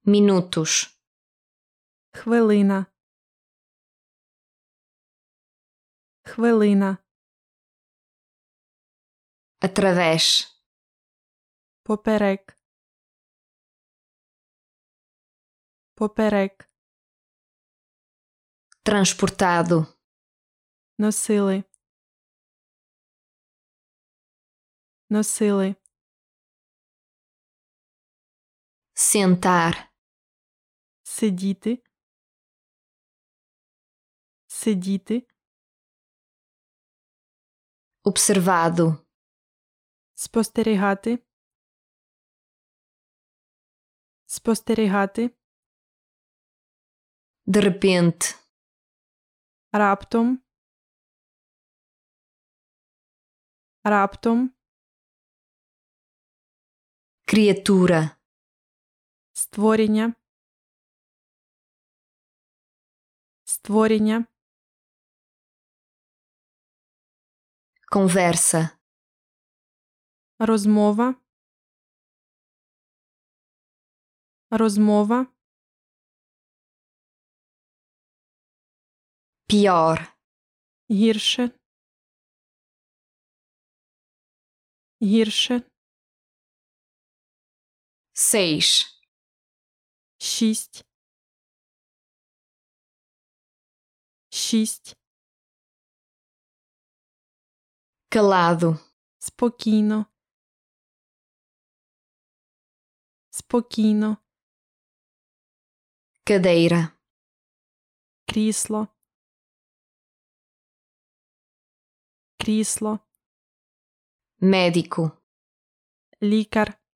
Minutos. Хвилина. Хвилина. Através. Поперек. Поперек. Transportado. Носили. Носили. Sentar. Сидіти. Сидіти. Observado. Спостерігати. Спостерігати. De repente. Раптом. Раптом. Criatura. Створіння. Створіння. Conversa. Розмова. Розмова. Pior. Гірше. Гірше. 6. 6. 6. Calado. Спокійно. Спокійно. Cadeira. Крісло. Крісло. Médico. Лікар.